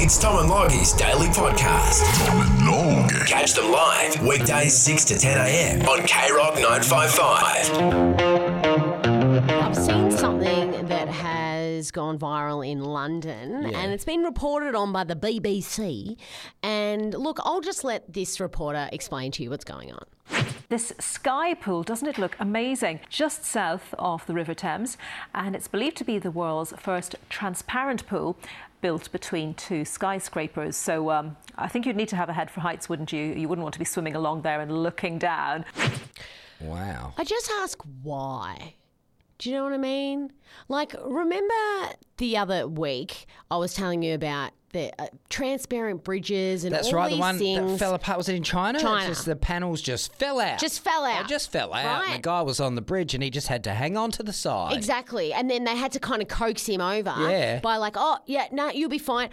It's Tom and Loggie's daily podcast. Tom and Log. Catch them live weekdays 6 to 10 a.m. on K-Rock 955. I've seen something that has gone viral in London and it's been reported on by the BBC. And look, I'll just let this reporter explain to you what's going on. This sky pool, doesn't it look amazing? Just south of the River Thames, and it's believed to be the world's first transparent pool built between two skyscrapers. So I think you'd need to have a head for heights, wouldn't you? You wouldn't want to be swimming along there and looking down. Wow. I just ask why. Do you know what I mean? Like, remember the other week I was telling you about the transparent bridges and That's all right, these the one things. that fell apart. Was it in China? China. It's just the panels just fell out. Just fell out. They just fell out. Right. And the guy was on the bridge and he just had to hang on to the side. Exactly. And then they had to kind of coax him over Yeah. by like, oh, yeah, no, you'll be fine.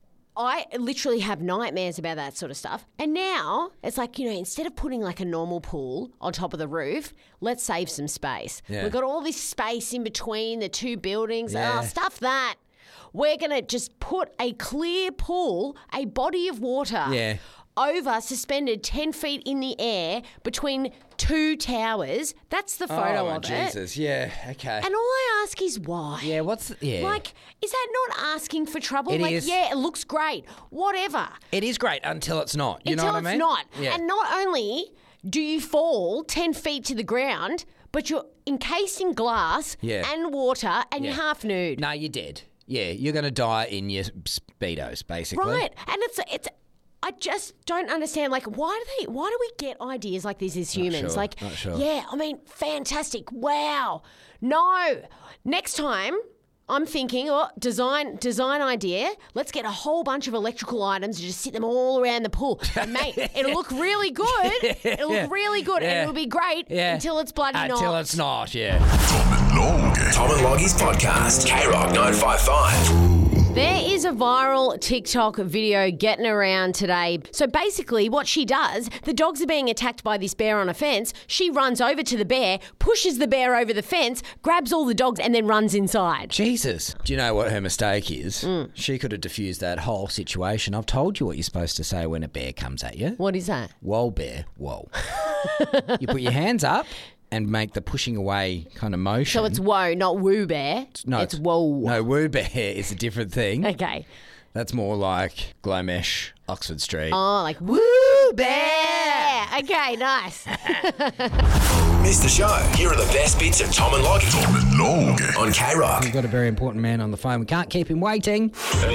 I literally have nightmares about that sort of stuff. And now it's like, instead of putting like a normal pool on top of the roof, let's save some space. Yeah. We've got all this space in between the two buildings. Yeah. Oh, stuff that. We're going to just put a clear pool, a body of water, over suspended 10 feet in the air between two towers. That's the photo of it. Jesus, yeah, okay. And all I ask is why. Yeah, Like, is that not asking for trouble? It like, is. yeah, it looks great. Whatever. It is great until it's not. You know what I mean? Until it's not. Yeah. And not only do you fall 10 feet to the ground, but you're encased in glass and water and you're half nude. No, you're dead. Yeah, you're going to die in your Speedos, basically. Right. And it's I just don't understand, like, why do we get ideas like this as humans? Sure, like, not sure. yeah, I mean, fantastic. Wow. No. Next time I'm thinking, design idea. Let's get a whole bunch of electrical items and just sit them all around the pool. And mate, it'll look really good. It'll look really good and it'll be great until it's bloody not. Until it's not, yeah. Tom and Log. Tom and Loggie's podcast. K-Rock 955. There is a viral TikTok video getting around today. So basically what she does, the dogs are being attacked by this bear on a fence. She runs over to the bear, pushes the bear over the fence, grabs all the dogs and then runs inside. Jesus. Do you know what her mistake is? She could have diffused that whole situation. I've told you what you're supposed to say when a bear comes at you. What is that? Whoa, bear, whoa. You put your hands up and make the pushing away kind of motion. So it's whoa, not woo bear. No, it's whoa. No, woo bear is a different thing. Okay. That's more like Glomesh, Oxford Street. Oh, like woo bear. Okay, nice. Missed the show? Here are the best bits of Tom and Loggie Tom and Log. on K-Rock. We've got a very important man on the phone. We can't keep him waiting.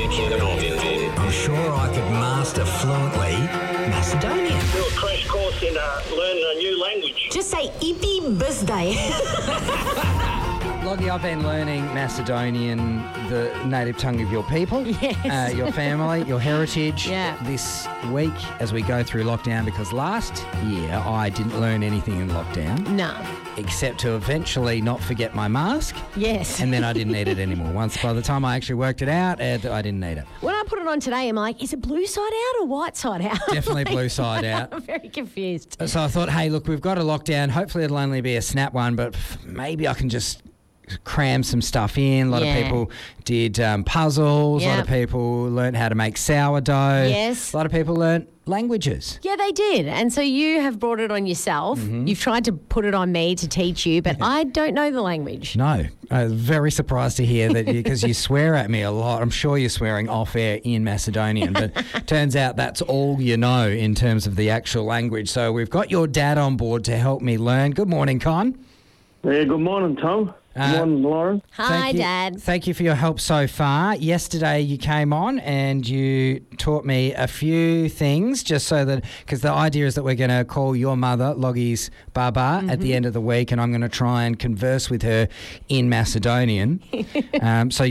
I'm sure I could master fluently Macedonian. Do a crash course in learning a new language. Just say Ipi birthday. Loggie, I've been learning Macedonian, the native tongue of your people, Yes. your family, your heritage, Yeah. this week as we go through lockdown, because last year I didn't learn anything in lockdown No. except to eventually not forget my mask, Yes. and then I didn't need it anymore. Once by the time I actually worked it out, I didn't need it. When I put it on today, I'm like, is it blue side out or white side out? Definitely blue side out. I'm very confused. So I thought, hey, look, we've got a lockdown. Hopefully it'll only be a snap one, but maybe I can just cram some stuff in. A lot of people did puzzles. A lot of people learned how to make sourdough. Yes. A lot of people learned languages. Yeah, they did. And so you have brought it on yourself. Mm-hmm. You've tried to put it on me to teach you, but I don't know the language. No, I was very surprised to hear that because you swear at me a lot. I'm sure you're swearing off air in Macedonian, but turns out that's all you know in terms of the actual language. So we've got your dad on board to help me learn. Good morning, Con. Yeah, good morning, Tom. Good morning, Lauren. Hi, Thank you. Dad. Thank you for your help so far. Yesterday you came on and you taught me a few things just so that, because the idea is that we're going to call your mother, Loggie's Baba, at the end of the week, and I'm going to try and converse with her in Macedonian. So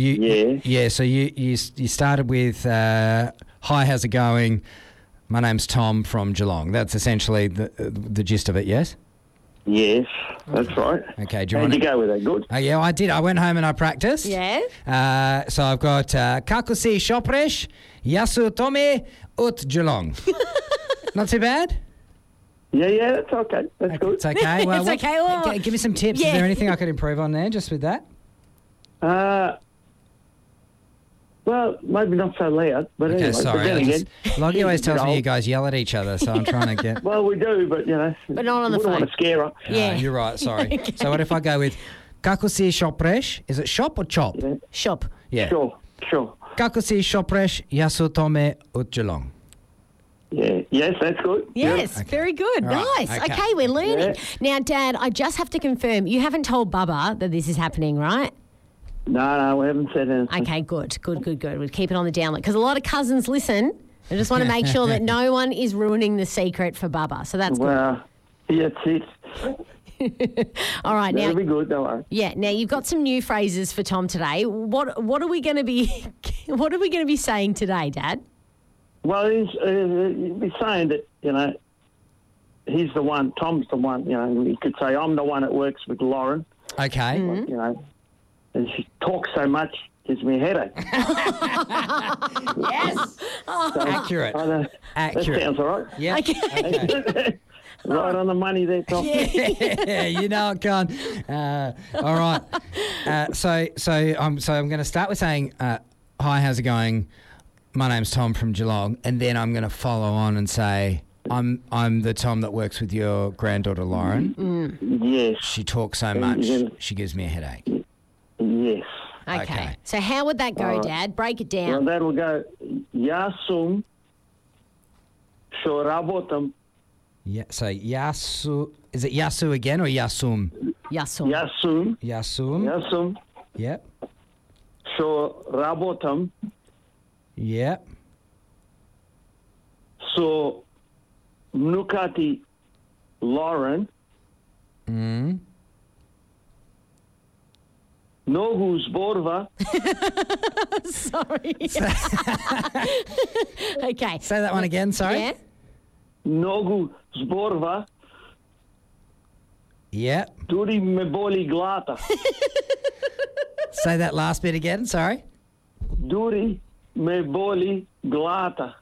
you started with, hi, how's it going? My name's Tom from Geelong. That's essentially the gist of it, yes? Yes, that's right. Okay, do you How'd want you go with that? Good? Yeah, I did. I went home and I practiced. Yeah. So I've got Kako si Shopresh, Yasu Tome, Ut Geelong. Not too bad? Yeah, that's okay. That's good. It's okay. Well, It's okay, well, give me some tips. yeah. Is there anything I could improve on there just with that? Well, maybe not so loud, but Okay, anyway. sorry. But then again, Loggy always tells me old. you guys yell at each other, so I'm trying to get... well, we do, but But not on the wouldn't phone. want to scare her. Yeah. You're right, sorry. So what if I go with Kako si shopresh? Is it shop or chop? Yeah. Shop. Yeah. Sure. Kako si shopresh yasu tome ut Geelong. Yeah. Yes, that's good. Yes, very good. All right, Nice. okay. Okay, we're learning. Yeah. Now, Dad, I just have to confirm, you haven't told Bubba that this is happening, right? No, we haven't said anything. Okay, good. We'll keep it on the download because a lot of cousins listen. I just want to make sure that no one is ruining the secret for Bubba. So that's Well, yeah, that's it. good. All right, now. That'll be good, don't worry. Yeah, now you've got some new phrases for Tom today. What are we going to be saying today, Dad? Well, he's saying that, he's the one, Tom's the one, he could say, I'm the one that works with Lauren, Okay. and she talks so much, gives me a headache. Yes. Accurate. That Accurate. sounds all right. Yeah. Okay. Right on the money there, Tom. Yeah, you know it, Con. All right. So I'm going to start with saying, "Hi, how's it going? My name's Tom from Geelong," and then I'm going to follow on and say, "I'm the Tom that works with your granddaughter Lauren. Yes, She talks so much, she gives me a headache." yes. Okay. So how would that go, Dad? Break it Well, down. that will go, Yasum Shorabotam, Yeah. So Yasu, is it Yasu again or Yasum? Yasum. Yasum, Yasum. Yasum Yep. Shorabotam, Yep. so Mnukati Lauren, Nogus Borva, Sorry. Okay. Say that one again. Sorry. Yeah. Nogu Zborva, Yep. Duri Meboli Glata, Say that last bit again. Sorry. Duri Meboli Glata.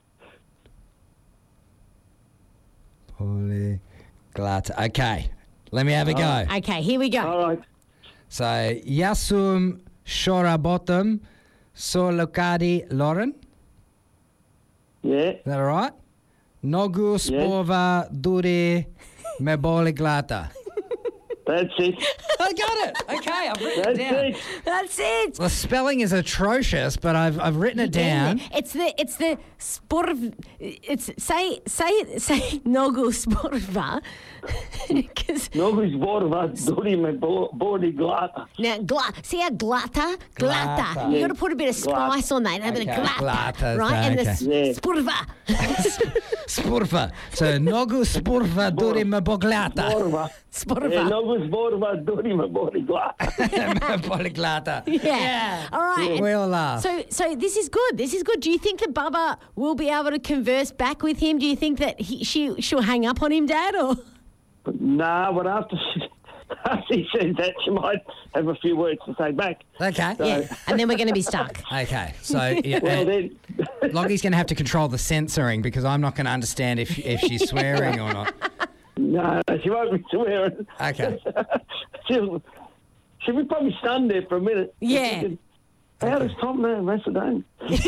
Polyglot. Okay. Let me have a go. Okay, here we go. All right. So, Yasum Shorabotam Solokadi Lauren. Yeah, Is that all right? Nogu Spova Duri Meboliglata. that's it. I got it. Okay, I've written That's it down. it. That's it. The spelling is atrocious, but I've written it down. It's the sporv. It's say nogu sporva. Because Nogus Borva, Duri Meboli Glata. now see how glata. Glata. You got to put a bit of spice on that. A bit of Okay, glata, glata, right? And the okay. sporva. Spurva. So, Nogu Spurva Duri Meboglata. Borva. Sporva. Yeah, Nogus Borva, Duri Meboli Glata. Meboliglata. Yeah. All right. We all laugh. So this is good. This is good. Do you think that Bubba will be able to converse back with him? Do you think that she'll hang up on him, Dad, or? Nah, but after he says that, she might have a few words to say back. Okay. Yeah. And then we're going to be stuck. Okay. So, yeah, Well, then, Loggie's going to have to control the censoring because I'm not going to understand if she's swearing or not. no, she won't be swearing. Okay. She'll be probably stunned there for a minute. Yeah. How does Tom know Macedonia? This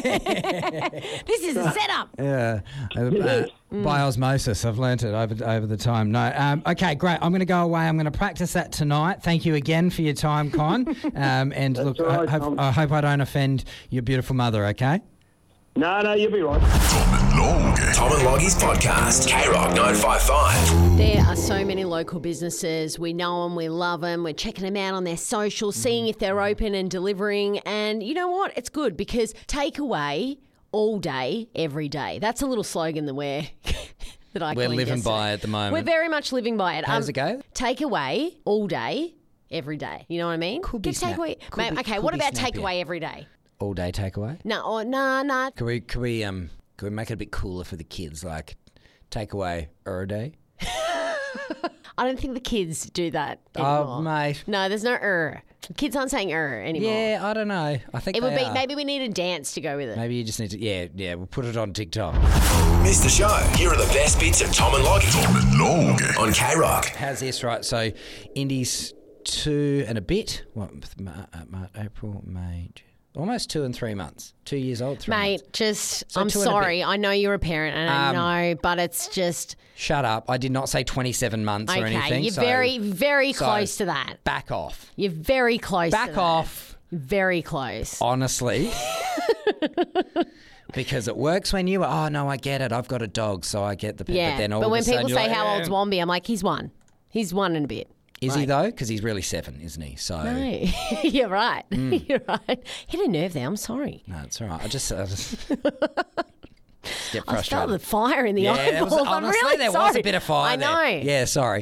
is a setup. Yeah. By osmosis, I've learnt it over the time. No. Okay, great. I'm going to go away. I'm going to practice that tonight. Thank you again for your time, Con. And look, all right, Tom. I hope I don't offend your beautiful mother, okay? No, you'll be right. Tom and Loggie's podcast. K-Rock 955. There are so many local businesses. We know them, we love them. We're checking them out on their socials, seeing if they're open and delivering. And you know what? It's good because takeaway all day, every day. That's a little slogan that we're living by at the moment. We're very much living by it. How does it go? Takeaway all day, every day. You know what I mean? Could be snap- takeaway. could Mate, be- okay, could what be about snappier. takeaway every day? All day takeaway? No. Can we make it a bit cooler for the kids, like takeaway a day? I don't think the kids do that Oh, anymore. mate. No, there's no Kids aren't saying anymore. Yeah, I don't know. I think It would they be are. maybe we need a dance to go with it. Maybe you just need to. Yeah. We'll put it on TikTok. Missed the show? Here are the best bits of Tom and Loggie Tom and Logie. on K-Rock. How's this, right? So, Indies 2 and a bit. What? April, May, Almost 2 and 3 months. 2 years old, 3 Mate, months. just, So I'm 2 and a sorry. I know you're a parent and I know, but it's just, Shut up. I did not say 27 months or okay, anything. you're so very, very so close to that. Back off. You're very close to Back that. off. Very close. Honestly. Because it works when you are, oh, no, I get it. I've got a dog, so I get the pet. Yeah, But then all but of when a sudden people you're say like, how old's Wombi, I'm like, he's 1. He's 1 and a bit. Is he though? Because he's really 7, isn't he? So No, you're right. You're right. Hit a nerve there. I'm sorry. no, it's all right. I just get frustrated. I felt the fire in the Yeah, there eyeballs. was, I'm honestly, really there sorry. was a bit of fire I know. there. Yeah, sorry.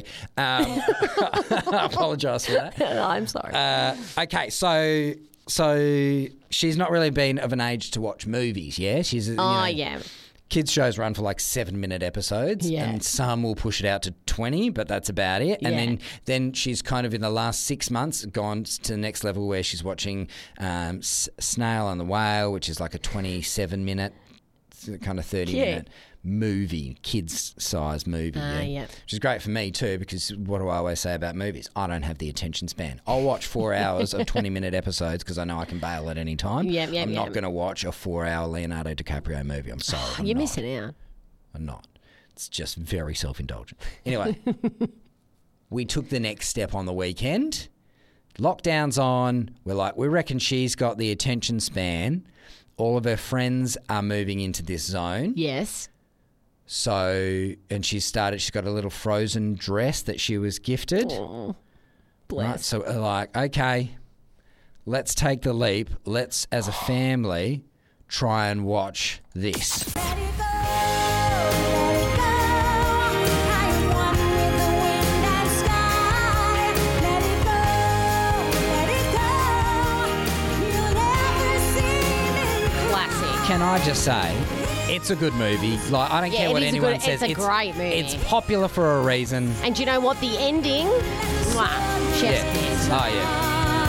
I apologise for that. I'm sorry. Okay, so she's not really been of an age to watch movies, yeah? She's Yeah. Kids shows run for like 7-minute episodes, Yeah. and some will push it out to 20, but that's about it. And Yeah. then she's kind of in the last 6 months gone to the next level where she's watching Snail and the Whale, which is like a 27-minute, kind of 30-minute movie, kids size movie. Yeah. Which is great for me too, because what do I always say about movies? I don't have the attention span. I'll watch 4 hours of 20-minute episodes because I know I can bail at any time. I'm not going to watch a 4-hour Leonardo DiCaprio movie. I'm sorry. I'm You're not. missing out. I'm not. It's just very self-indulgent. Anyway, we took the next step on the weekend. Lockdown's on. We're like, we reckon she's got the attention span. All of her friends are moving into this zone. Yes. So, and she's got a little Frozen dress that she was gifted. Oh, bless. Right, so we're like, okay, let's take the leap. Let's, as a family, try and watch this. Classic. Can I just say, it's a good movie. Like, I don't care it what is a anyone good- says. it's a great movie. It's popular for a reason. And do you know what? The ending, chef's kiss. Oh, yeah.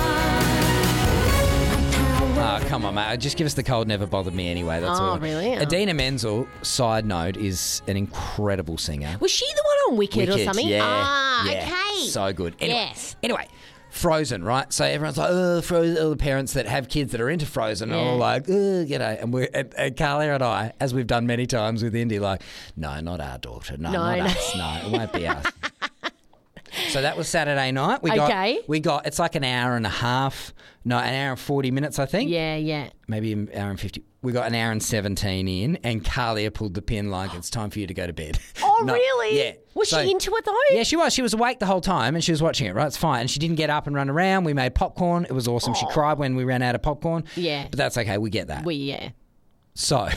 Oh, come on, mate. Just give us the cold never bothered me anyway. That's all. Really? Oh. Adina Menzel, side note, is an incredible singer. Was she the one on Wicked or something? Yeah. Yeah. Okay. So good. Anyway, Yes. Anyway, Frozen, right? So everyone's like, oh, Frozen. All the parents that have kids that are into Frozen are all like, oh, you know. And Carly and I, as we've done many times with Indy, like, no, not our daughter. No, not us. No, it won't be us. So that was Saturday night. We got it's like an hour and 40 minutes, I think. Yeah. Maybe an hour and 50. We got an hour and 17 in, and Carlia pulled the pin like, it's time for you to go to bed. Oh, really? Yeah. Was she into it though? Yeah, she was. She was awake the whole time, and she was watching it, right? It's fine. And she didn't get up and run around. We made popcorn. It was awesome. She cried when we ran out of popcorn. Yeah. But that's okay. We get that. Yeah. So,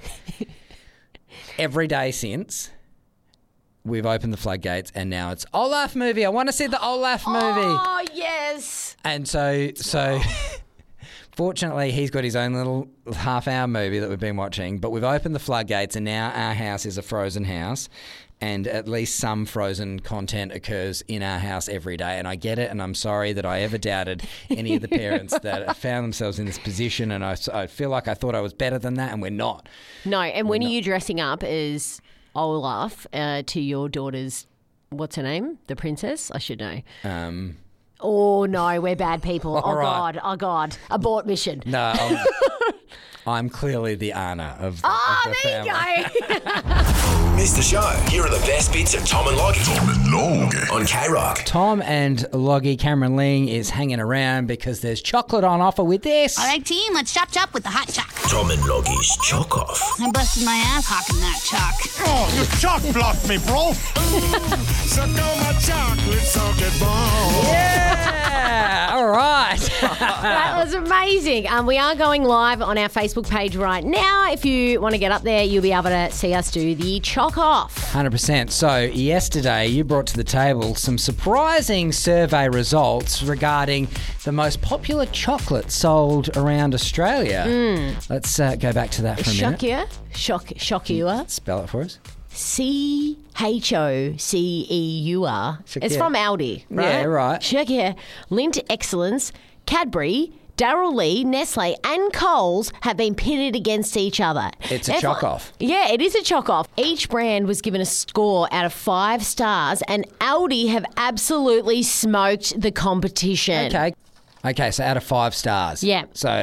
every day since, we've opened the floodgates, and now it's Olaf movie. I want to see the Olaf movie. Oh, yes. And so fortunately, he's got his own little half-hour movie that we've been watching, but we've opened the floodgates, and now our house is a Frozen house, and at least some Frozen content occurs in our house every day, and I get it, and I'm sorry that I ever doubted any of the parents that have found themselves in this position, and I feel like I thought I was better than that, and we're not. No, and when are you dressing up as Olaf to your daughter's, what's her name? The princess? I should know. Oh, no, we're bad people. Oh, right. God. Oh, God. Abort mission. No, I'm clearly the Anna of the, Oh, of the there family. you go. Miss the show? Here are the best bits of Tom and Loggy Tom and Logie. on K-Rock. Tom and Loggy, Cameron Ling is hanging around because there's chocolate on offer with this. All right, team, let's chop with the hot choc. Tom and Loggy's Chock Off. I busted my ass hawking that choc. Oh, you chock blocked me, bro. Suck on my chocolate socket ball. Yeah, all right. That was amazing. We are going live on our Facebook page right now. If you want to get up there, you'll be able to see us do the Chock Off. 100%. So yesterday you brought to the table some surprising survey results regarding the most popular chocolate sold around Australia. Let's go back to that for a minute. Shockier. Spell it for us. Choceur. It's from Aldi, right? Yeah, right. Shockier. Linked Excellence, Cadbury, Darryl Lee, Nestle and Coles have been pitted against each other. It's a chock-off. Yeah, it is a chock-off. Each brand was given a score out of 5 stars and Aldi have absolutely smoked the competition. Okay, so out of 5 stars. Yeah. So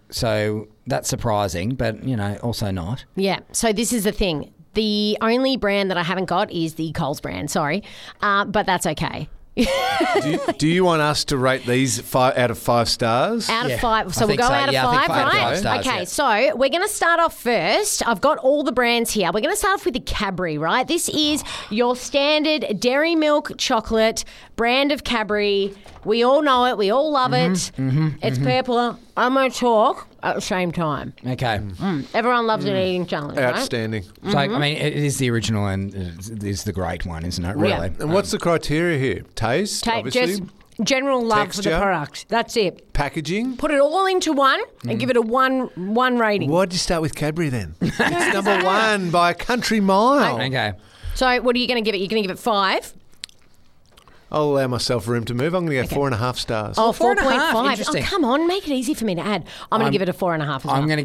So that's surprising, but, also not. Yeah. So this is the thing. The only brand that I haven't got is the Coles brand. Sorry. But that's okay. Do you want us to rate these 5 out of 5 stars? Out of 5. So I we'll think go so. out of Yeah, I 5, think 5 out of right? 5 stars, Okay, yeah. so we're going to start off first. I've got all the brands here. We're going to start off with the Cadbury, right? This is your standard dairy milk chocolate brand of Cadbury. We all know it. We all love it. It's purple. I'm going to talk at the same time. Okay. Everyone loves an eating challenge, right? Outstanding. So, I mean, it is the original and it is the great one, isn't it, really? Yeah. And what's the criteria here? Taste, obviously. Just general love for the Texture. product. That's it. Packaging. Put it all into one and give it a one rating. Why'd you start with Cadbury then? It's number 1 by a country mile. Okay. So what are you going to give it? You're going to give it 5? I'll allow myself room to move. I'm going to go 4.5 stars. Oh, 4.5. 4.5. Oh, Interesting. come on. Make it easy for me to add. I'm going to give it a 4.5 as well. I'm going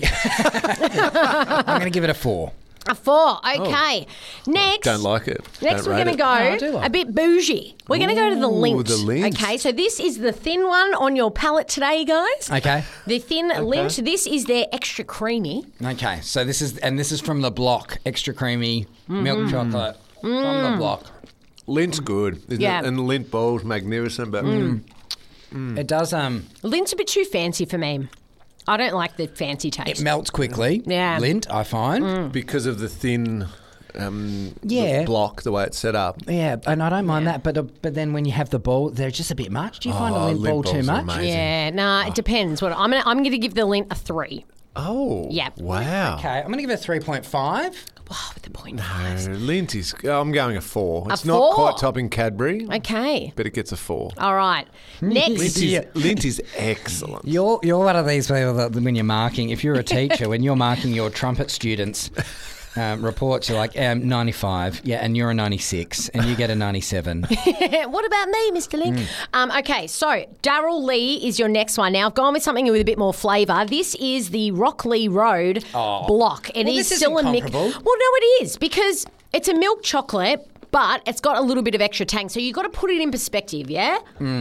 to give it a 4. A 4. Okay. Next. Don't like it. Next, Don't we're rate going to it. go I do like a bit bougie. We're going to go to the lint. the lint. Okay, so this is the thin one on your palate today, guys. Okay. The thin lint. This is their extra creamy. Okay. So this is from the block, extra creamy milk chocolate from the block. Lint's good, isn't Yeah. it? And the lint bowl's magnificent, but It does Lint's a bit too fancy for me. I don't like the fancy taste. it melts quickly. Yeah. Lint, I find. because of the thin Yeah. the block, the way it's set up. Yeah, and I don't mind that, but then when you have the ball, they're just a bit much. Do you find a Oh, lint lint ball too balls are much? amazing. Yeah, nah, it depends. What I'm gonna give the lint a 3. Oh, Yeah. wow. Okay, I'm going to give it a 3.5. Wow, with the 0.5. No, lint is. I'm going a 4. It's 4? not quite topping Cadbury, Okay. but it gets a 4. All right. Next. Lint is excellent. You're one of these people that when you're marking, if you're a teacher, when you're marking your trumpet students' reports, you're like 95, yeah, and you're a 96, and you get a 97. What about me, Mr. Link? Okay, so Darrell Lee is your next one. Now, I've gone with something with a bit more flavour. This is the Rockley Road block. It Well, is this still isn't a mix. Well, comparable. no, it is because it's a milk chocolate, but it's got a little bit of extra tang. So you've got to put it in perspective, yeah?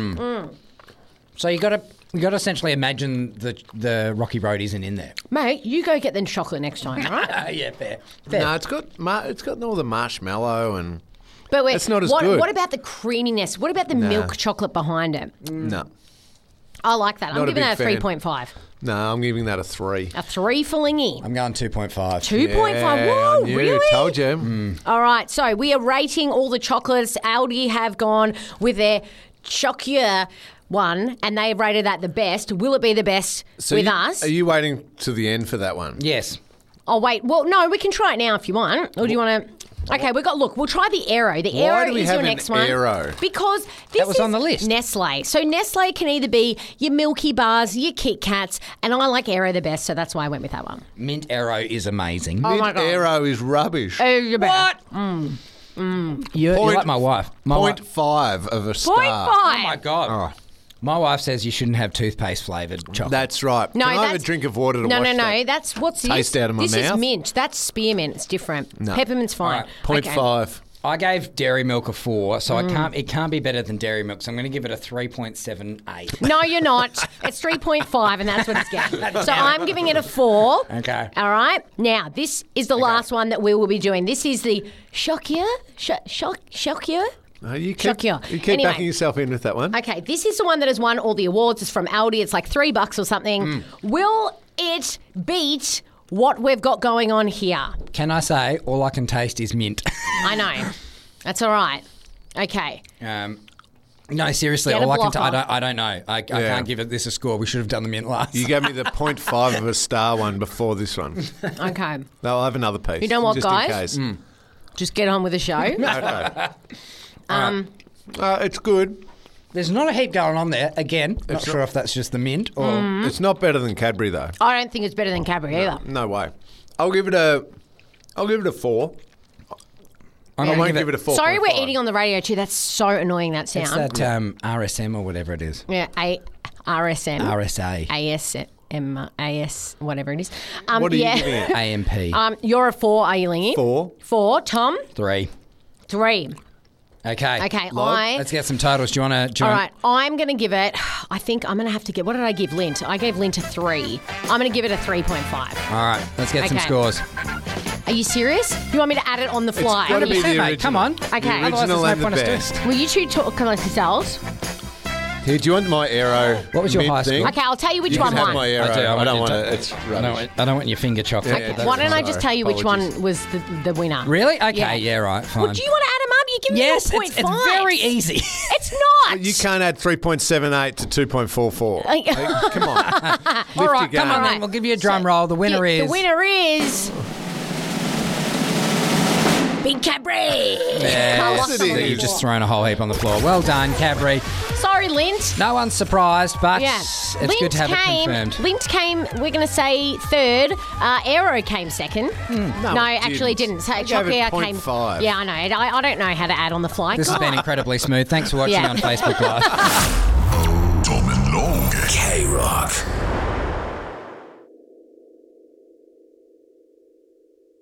So you got to essentially imagine the Rocky Road isn't in there. Mate, you go get the chocolate next time, all right? Yeah, fair. No, it's got all the marshmallow and But wait, It's not as what, good. What about the creaminess? What about the milk chocolate behind it? no, I like that. I'm Not a giving that a big fan. 3.5. no. I'm giving that a 3. A 3 for Lingy. I'm going 2.5. 2.5. Yeah, Whoa, I knew. really? Told you. All right, so we are rating all the chocolates. Aldi have gone with their Chocolate one, and they rated that the best. Will it be the best with us? Are you waiting to the end for that one? Yes. Oh, wait. Well, no, we can try it now if you want. Or do you want to... Okay, we'll try the Aero. The Why Aero do we is have your an next one. Aero? Because this was is on the list. Nestle. So Nestle can either be your Milky Bars, your Kit Kats, and I like Aero the best, so that's why I went with that one. Mint Arrow is amazing. Oh my Mint God. Aero is rubbish. Oh, you're better. You're like my wife. My wife. 0.5 of a star. 0.5. Oh my God. Oh, My wife says you shouldn't have toothpaste flavoured chocolate. that's right. No, Can I have a that's- drink of water to No, wash no, no. that? That's what's taste this? out of my This is mouth? mint. That's spearmint. It's different. No. Peppermint's fine. All right. 0.5. I gave Dairy Milk a 4, so it can't be better than Dairy Milk. So I'm going to give it a 3.78. No, you're not. It's 3.5, and that's what it's getting. So I'm giving it a 4. Okay. All right. Now, this is the last one that we will be doing. This is the Shockier. Shockier. No, you Shock keep, you. you keep Anyway. backing yourself in with that one. Okay, this is the one that has won all the awards. It's from Aldi. It's like $3 or something. Will it beat what we've got going on here? Can I say all I can taste is mint? I know. That's all right. Okay. No, seriously, Get a all I can. blocker. I don't know. I can't give it this a score. We should have done the mint last. You gave me the 0.5 of a star one before this one. Okay. No, I'll have another piece. You know what, just guys? In case. Just get on with the show. Okay. It's good. There's not a heap going on there. Again, not sure if that's just the mint or. It's not better than Cadbury though. I don't think it's better than Cadbury either. No way. I'll give it a 4. I'm I gonna won't give it a 4. Sorry, we're eating on the radio too. That's so annoying. That sound. It's that RSM or whatever it is. Yeah, RSM. RSA. ASM, AS, whatever it is. What are you yeah. giving it? AMP. You're a 4, are you, Lingy? 4. 4. Tom? 3. 3. Okay. Okay, Log, let's get some totals. Do you want to? All right, I'm going to give it, I think I'm going to have to get, what did I give Lint? I gave Lint a 3. I'm going to give it a 3.5. All right, let's get some Okay. scores. Are you serious? Do you want me to add it on the fly? It's got to be the Mate, original. come on. Okay. The Otherwise original there's and no the point us doing best. Will you two talk amongst yourselves? Here, do you want my aero? What was your mid high thing? score? Okay, I'll tell you which You one can have won. my aero. I do. I I don't want want you to. It's rubbish. I don't want your finger chopped. Yeah, Okay, that's why don't I fine. just tell you which Apologies. one was the winner? Really? Okay. Yeah. Yeah. Right. Fine. Well, do you want to add them up? You give yes, me 0.5. it's very easy. It's not. You can't add 3.78 to 2.44. Like, come on. Lift All right, your game. come on All then. right. We'll give you a drum roll. The winner is. The winner is Big Cabri. Yes, Yes, it is. You've just thrown a whole heap on the floor. Well done, Cabri. Sorry, Lint. No one's surprised, but Yeah. it's Lint good to have came, it confirmed. Lint came, we're going to say third. Aero came second. No, it actually didn't. So I gave it Chocolate came. 0.5. Yeah, I know. I don't know how to add on the fly. This has been incredibly smooth. Thanks for watching Yeah. on Facebook Live. K Rock.